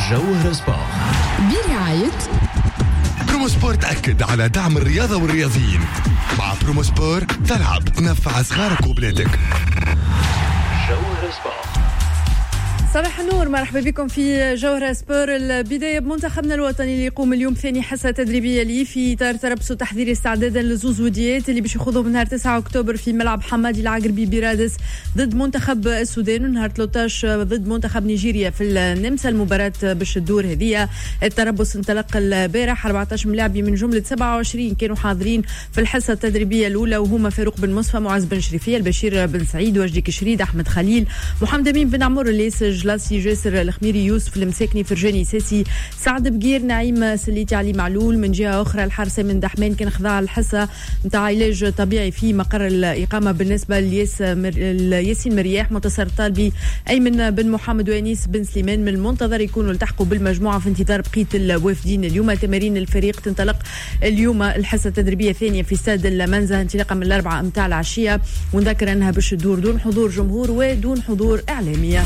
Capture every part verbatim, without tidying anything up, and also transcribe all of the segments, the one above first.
جوهر سبورت برعاية برومو سبورت. تأكد على دعم الرياضة والرياضيين. مع برومو سبورت تلعب نفع صغارك وبلادك. جوهر سبورت. صباح النور، مرحبا بكم في جوهر سبور. البداية بمنتخبنا الوطني اللي يقوم اليوم ثاني حصة تدريبية ليه في إطار تربص وتحضير استعدادا لزوز وديات اللي باش يخوضوا من نهار تسعة أكتوبر في ملعب حمادي العقربي برادس ضد منتخب السودان، ونهار ثلاثة عشر ضد منتخب نيجيريا في النمسا. المباراة باش تدور هذه. التربص انطلق البارح، أربعة عشر ملاعبي من جملة سبعة وعشرين كانوا حاضرين في الحصة التدريبية الأولى، وهما فاروق بن مصفى، معز بن شريفية، البشير بن سعيد، وجدي كشريد، أحمد خليل، محمد أمين بن عمر، الليس جلاسي، جاسر الخميري، يوسف المساكني، فرجاني ساسي، سعد بقير، نعيم سليتي، علي معلول. من جهة أخرى الحارس من دحمان كان خضع الحصة نتاع علاج طبيعي في مقر الإقامة بالنسبة لياسين مرياح، منتصر الطالبي، أيمن بن محمد، وأنيس بن سليمان. من المنتظر يكونوا التحقوا بالمجموعة في انتظار بقية الوافدين. اليوم تمارين الفريق تنطلق اليوم الحصة التدريبية الثانية في استاد المنزه انطلاقا من الأربعة متاع العشية، ونذكر أنها باش تدور دون حضور جمهور ودون حضور إعلامية.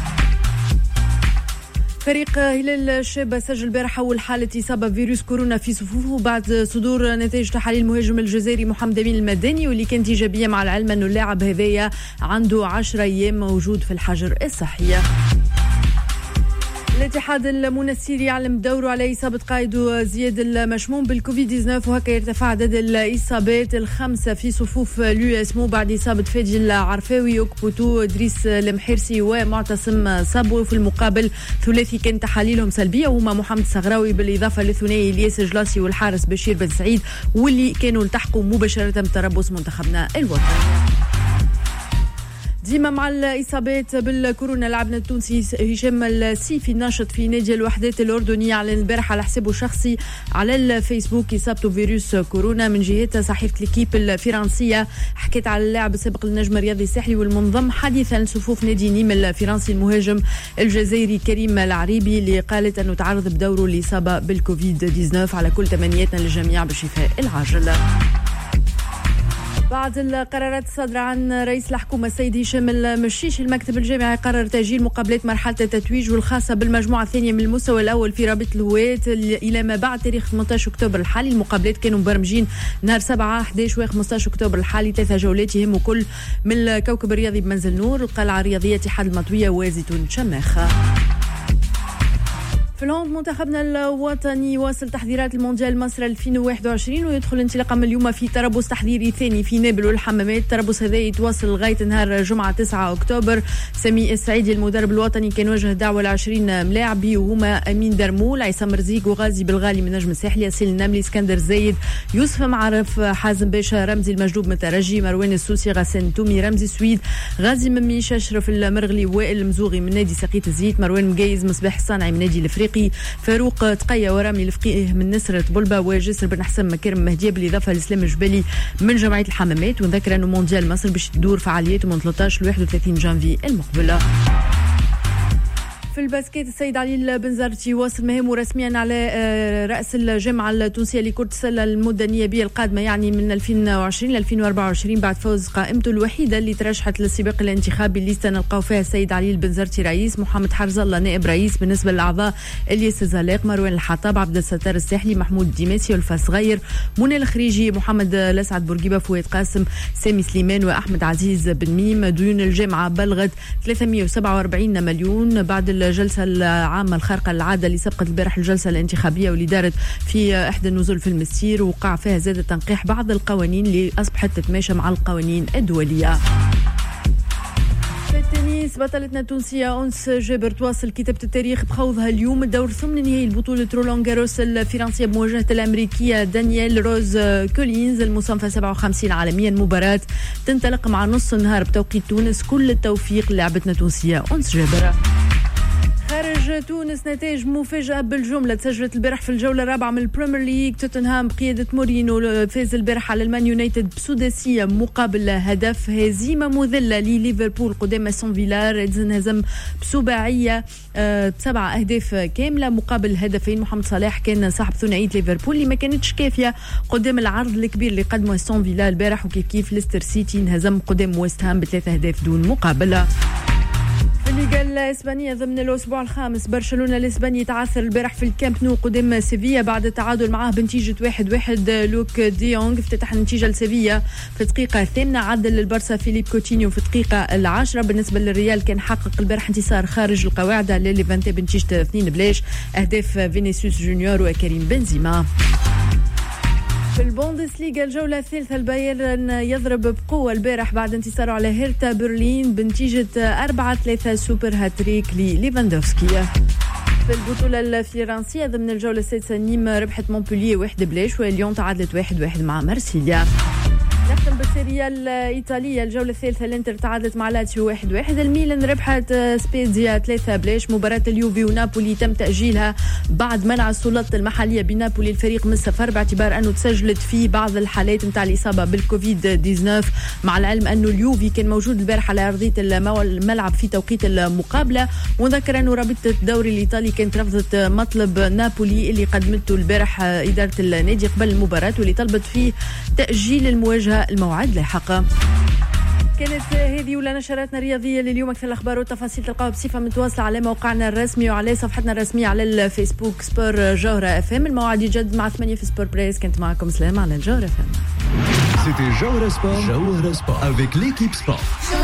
فريق هلال الشابة سجل البارحة أول حالة إصابة بفيروس كورونا في صفوفه بعد صدور نتائج تحاليل المهاجم الجزائري محمد أمين المدني، واللي كانت إيجابية، مع العلم أنه اللاعب هذايا عنده عشرة أيام موجود في الحجر الصحية. الاتحاد المنسيري يعلم دوره على إصابة قائده زياد المشموم بالكوفيد تسعة عشر، وهكا يرتفع عدد الإصابات الخمسة في صفوف اليو اسمو بعد إصابة فادي العرفاوي، وكبوتو، إدريس المحيرسي، ومعتصم صابو. في المقابل ثلاثي كان تحاليلهم سلبية، وهما محمد الصغراوي بالإضافة للثنائي الياس جلاسي والحارس بشير بن سعيد، واللي كانوا التحقوا مباشرة بتربص منتخبنا الوطني. ديما مع الإصابات بالكورونا، لاعبنا التونسي هشام السيفي الناشط في نادي الوحدات الأردني أعلن البارح على حسابه الشخصي على الفيسبوك إصابته بفيروس كورونا. من جهة صحيفة الكيب الفرنسية حكيت على اللاعب السابق للنجم الرياضي الساحلي والمنضم حديثا لصفوف نادي نيم الفرنسي المهاجم الجزائري كريم العريبي، اللي قالت أنه تعرض بدوره الإصابة بالكوفيد تسعة عشر. على كل تمنياتنا للجميع بالشفاء العاجل. بعد القرارات الصادرة عن رئيس الحكومة السيد هشام المشيش، المكتب الجامعي قرر تأجيل مقابلات مرحلة التتويج والخاصة بالمجموعة الثانية من المستوى الأول في رابطة الهواة إلى ما بعد تاريخ ثمانية عشر أكتوبر الحالي. المقابلات كانوا مبرمجين نهار سبعة، أحد عشر و15 أكتوبر الحالي، ثلاثة جولات يهموا كل من الكوكب الرياضي بمنزل نور، القلعة الرياضية اتحاد المطوية، وزيتون شماخة. في الهوند منتخبنا الوطني واصل تحضيرات المونديال مصر ألفين وواحد وعشرين، ويدخل انطلاقا من اليوم في تربص تحضيري ثاني في نابل والحمامات. التربص هذا يتواصل لغايه نهار جمعه تسعة أكتوبر. سامي السعيدي المدرب الوطني كان وجه دعوه ل عشرين ملاعبي، وهما امين درمول، عصام مرزيق، وغازي بالغالي من نجم الساحل، ياسين النملي، اسكندر زايد، يوسف معرف، حازم باشا، رمزي المجدوب من الترجي، مروان السوسي، غسان تومي، رمزي سويد، غازي مميش، اشرف المرغلي، وائل المزوغي من نادي سقيت الزيت، مروان مقايز، مصباح الصانعي من نادي الافريقي، فاروق تقيا، ورامي الفقيه من نسرة بلبا، وجسر بن حسن مكرم مهدية، بالإضافة لإسلام الجبلي من جمعية الحمامات. ونذكر أنه مونديال مصر باش تدور فعالياته من ثلاثة عشر ل واحد وثلاثين جانفي المقبلة. في الباسكيت السيد علي البنزرتي واصل مهامه رسميا على رأس الجامعة التونسية لكرة السلة المدة النيابية القادمة، يعني من ألفين وعشرين ل ألفين وأربعة وعشرين، بعد فوز قائمته الوحيدة اللي ترشحت للسباق الانتخابي اللي استنلقاو فيها السيد علي البنزرتي رئيس، محمد حرز الله نائب رئيس. بالنسبة للأعضاء الياس الزلاق، مروان الحطاب، عبد الستار الساحلي، محمود الديماسي، والفا صغير، منى الخريجي، محمد لسعد بورقيبة، فؤاد قاسم، سامي سليمان، وأحمد عزيز بن ميم. ديون الجامعة بلغت ثلاثمائة وسبعة وأربعين مليون بعد الجلسة العامة الخارقة للعادة اللي سبقت البارح الجلسة الانتخابية واللي دارت في إحدى النزول في المسير، وقع فيها زاد تنقيح بعض القوانين اللي أصبحت تتماشى مع القوانين الدولية. في التنس بطلتنا التونسية أنس جابر تواصل كتابة التاريخ بخوضها اليوم الدور ثمن نهائي بطولة رولان جاروس الفرنسية بمواجهة الأمريكية دانييل روز كولينز المصنفة سبعة وخمسين عالميا. مباراة تنطلق مع نص النهار بتوقيت تونس. كل التوفيق للاعبتنا التونسية أنس جابر. خارج تونس نتائج مفاجئة بالجملة تسجلت البارح في الجولة الرابعة من البريمير ليج. توتنهام بقيادة مورينو فاز البارح على المان يونايتد بسداسية مقابل هدف. هزيمة مذلة لليفربول قدام أستون فيلا. ريدز انهزم بسباعية بسبع أهداف كاملة مقابل هدفين. محمد صلاح كان صاحب ثنائية ليفربول اللي ما كانتش كافية قدام العرض الكبير اللي قدمه أستون فيلا البارح. وكيف كيف ليستر سيتي انهزم قدام ويست هام بثلاثة أهداف دون مقابلة. في الليغا الإسبانية ضمن الأسبوع الخامس، برشلونة الإسباني تعثر البارح في الكامب نو قدام سيفيا بعد التعادل معه بنتيجة واحد واحد. لوك ديونغ افتتح النتيجة لسيفيا في الدقيقة الثامنة، عدل للبرسا فيليب كوتينيو في الدقيقة العاشرة. بالنسبة للريال كان حقق البارح انتصار خارج القواعد على ليفانتي بنتيجة اثنين بلاش، أهداف فينيسيوس جونيور وكريم بنزيما. في البوندسليغا الجولة الثالثة، البايرن يضرب بقوة البارح بعد انتصاره على هيرتا برلين بنتيجة أربعة ثلاثة سوبر هاتريك لليفاندوفسكي. في البطولة الفرنسية ضمن الجولة السادسة، نيم ربحت مونبولييه واحد بلاش، وليون تعادلت واحد واحد مع مارسيليا. نختم بالسيريا الإيطالية الجولة الثالثة، الانتر تعادلت مع لاتسيو واحد واحد، الميلان ربحت سبيزيا ثلاثة بلاش. مباراة اليوفي ونابولي تم تأجيلها بعد منع السلطات المحلية بنابولي الفريق من السفر باعتبار أنه تسجلت فيه بعض الحالات متاع الإصابة بالكوفيد تسعة عشر، مع العلم أنه اليوفي كان موجود البارح على أرضية الملعب في توقيت المقابلة. ونذكر أنه رابطة الدوري الإيطالي كانت رفضت مطلب نابولي اللي قدمته البارح إدارة النادي قبل المباراة، واللي طلبت فيه تأجيل المواجهة الموعد لاحقا. كانت هذه ولا نشراتنا الرياضية لليوم. أكثر الأخبار والتفاصيل تلقاها بصفة متواصلة على موقعنا الرسمي وعلى صفحتنا الرسمية على الفيسبوك سبور جوهرة اف ام. الموعد يجد مع ثمانية في سبور بريس. كنت معكم سلام على الجوهرة اف ام. C'était Jawhara Sport. Jawhara Sport avec l'équipe sport.